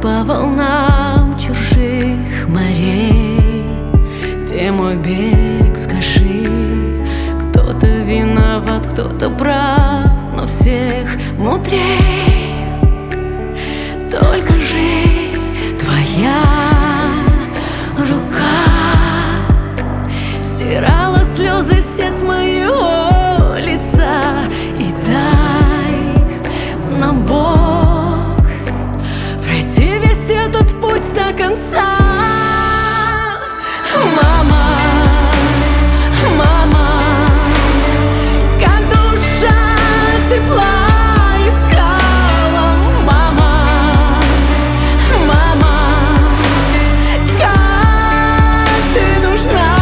по волнам чужих морей. Где мой берег, скажи? Кто-то виноват, кто-то прав, но всех мудрей. Только жизнь твоя рука стирала слезы все с моего лица. И дай нам, Бог, пройти весь этот путь до конца. Мама, мама, как душа тепла искала. Мама, мама, как ты нужна.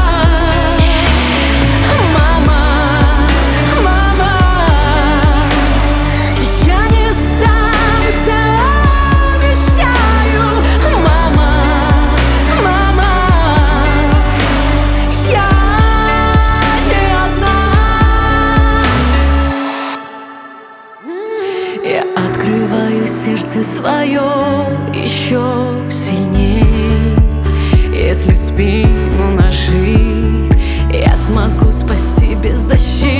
Мама, мама, я не сдамся, обещаю. Мама, мама, я не одна. Я открываю сердце свое еще сильней. Если в спину ножи, я смогу спасти без защиты.